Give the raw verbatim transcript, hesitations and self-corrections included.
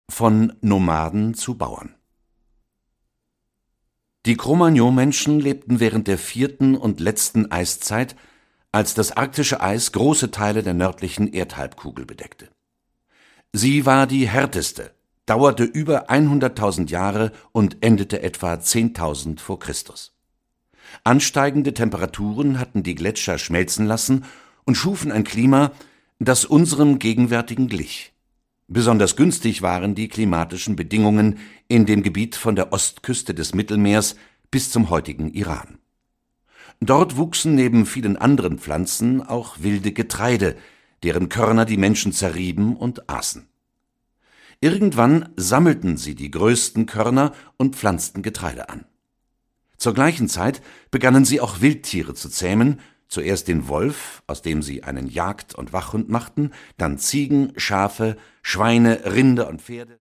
Von Nomaden zu Bauern. Die Cro-Magnon-Menschen lebten während der vierten und letzten Eiszeit, als das arktische Eis große Teile der nördlichen Erdhalbkugel bedeckte. Sie war die härteste, dauerte über hunderttausend Jahre und endete etwa zehntausend vor Christus. Ansteigende Temperaturen hatten die Gletscher schmelzen lassen und schufen ein Klima, das unserem gegenwärtigen glich. Besonders günstig waren die klimatischen Bedingungen in dem Gebiet von der Ostküste des Mittelmeers bis zum heutigen Iran. Dort wuchsen neben vielen anderen Pflanzen auch wilde Getreide, deren Körner die Menschen zerrieben und aßen. Irgendwann sammelten sie die größten Körner und pflanzten Getreide an. Zur gleichen Zeit begannen sie auch Wildtiere zu zähmen, zuerst den Wolf, aus dem sie einen Jagd- und Wachhund machten, dann Ziegen, Schafe, Schweine, Rinder und Pferde